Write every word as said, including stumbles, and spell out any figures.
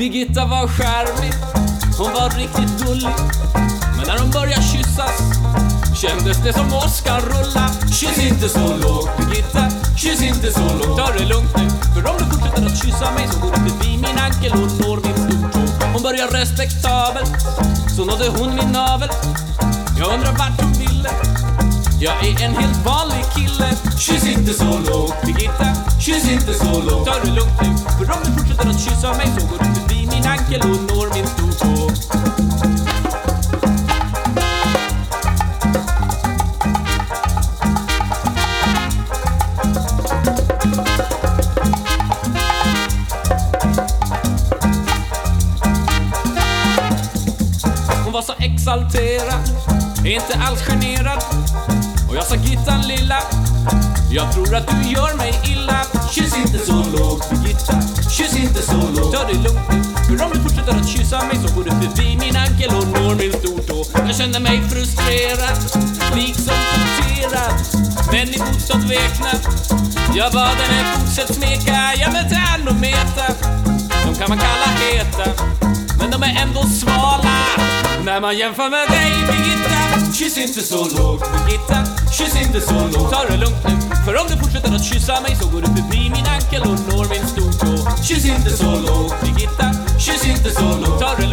Birgitta var charmig, hon var riktigt gullig. Men när de började kyssas kändes det som Oscar rulla. Kyss inte så lågt Birgitta, kyss inte så lågt. Ta det lugnt nu, för om du fortsätter att kyssa mig så går du förbi min ankel och når min stortå. Hon börjar respektabel, så nådde hon min navel. Jag undrar vart hon ville, jag är en helt vanlig kille. Kyss inte så lågt Birgitta, kyss inte så lågt. Ta det lugnt nu, för om du fortsätter att kyssa mig så går du förbi min ankel och når min stortå. Hon var så exalterad, inte alls generad. Och jag sa Gittan lilla, jag tror att du gör mig illa. Kyss inte så lågt Birgitta, kyss inte så lågt. Ta det lugnt nu, för om du fortsätter att kyssa mig så går du förbi min ankel och når min stortå. Jag kände mig frustrerad, liksom torterad, men i motstånd veknad. Jag bad henne fortsätt smeka, ja med termometer. De kan man kalla heta, men de är ändå svala när man jämför med dig Birgitta. Kyss inte så lågt Birgitta, kyss inte så lågt. Ta det lugnt nu, för om du fortsätter att kyssa mig så går du förbi min ankel och når min stortå. Kyss inte så lågt Birgitta, kyss inte så lågt. Ta det